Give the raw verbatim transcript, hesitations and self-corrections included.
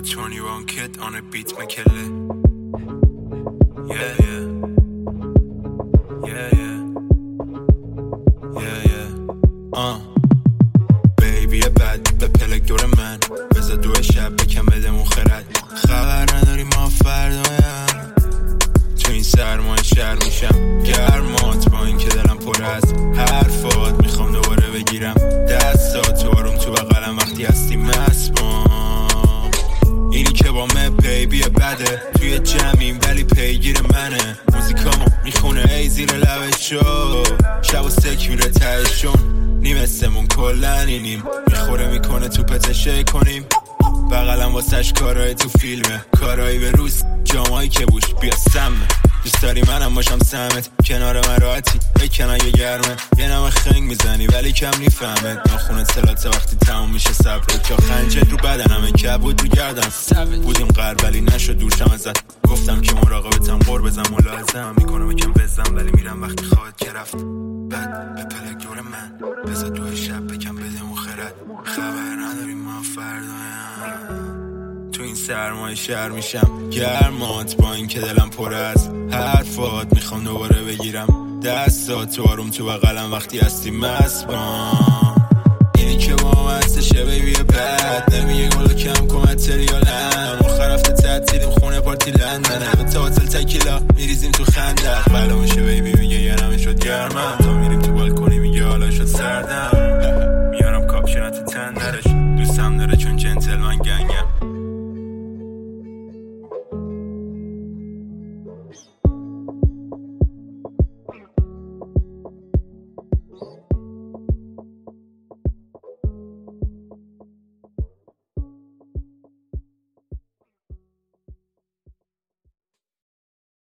twenty-one kid on a beat مکله yeah yeah yeah yeah yeah yeah uh baby bad به پلک دور من بذار دو شب بکن بده مخرد خبر نداری ما فردایم تو این سرمایه شهر میشم گرمات با این که دلم پر از حرفات میخوام دوباره بگیرم دستات تو آروم تو بغلم وقتی هستی مسبام اینی که با من بیبی بده توی جمعیم ولی پیگیر منه موزیکامو میخونه ای زیر لبشو شب و سک میره تهشون نیمستمون کلن اینیم میخوره میکنه تو پتشه کنیم بغلم واسش کارهای تو فیلمه کارهایی به روز جامایی که بوش بیا سمه دوست داری منم باشم سمت کنار من راحتی بکن اگه گرمه یه نمه خنگ میزنی ولی کم نیفهمت ناخونت سلاته وقتی تموم میشه صبرت جا خنجت رو بدنمه کبود رو گردم بودیم قرب ولی نشد دورشم ازت گفتم که مراقبتم قر بزن ملاحظم میکنم یکم بزن ولی میرم وقتی خواهد که رفت بعد به پلک دور من بذار دو شب بکن بده مخرد خبر نداریم ما فردایم تو این سرمایه شهر میشم گرمات با این که دلم پر از حرفات میخوام دوباره بگیرم دستات تو آروم تو بغلم وقتی هستی مسبام اینی که با هم هستشه بیبی بد نمیگه گلو کم کن متریالم آخر هفته تعطیلیم خونه پارتی لندنه به تا هتل تکیلا میریزیم تو خندق بلا میشه بیبی میگه یه نمی شد گرمم